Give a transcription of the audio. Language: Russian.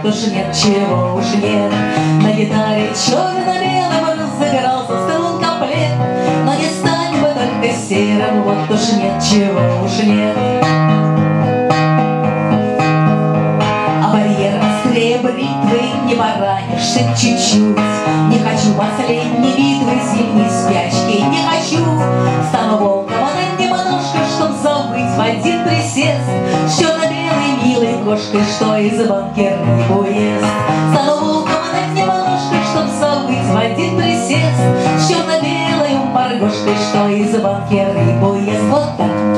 вот уж нет, чего уж нет. На гитаре черно-белым разыгрался струн-комплект, но не стать бы только серым, вот уж нет, чего уж нет. А барьер острее бритвы, не поранишься чуть-чуть. Не хочу последней битвы, зимней спячки не хочу. Стану волком, она немножко, чтоб завыть в один присест. С черно-белой милой кошкой, что из банки рыбу ест. Стану волком, она немножко, чтоб завыть в один присест. С черно-белой моргошкой, что из банки рыбу ест. Вот так.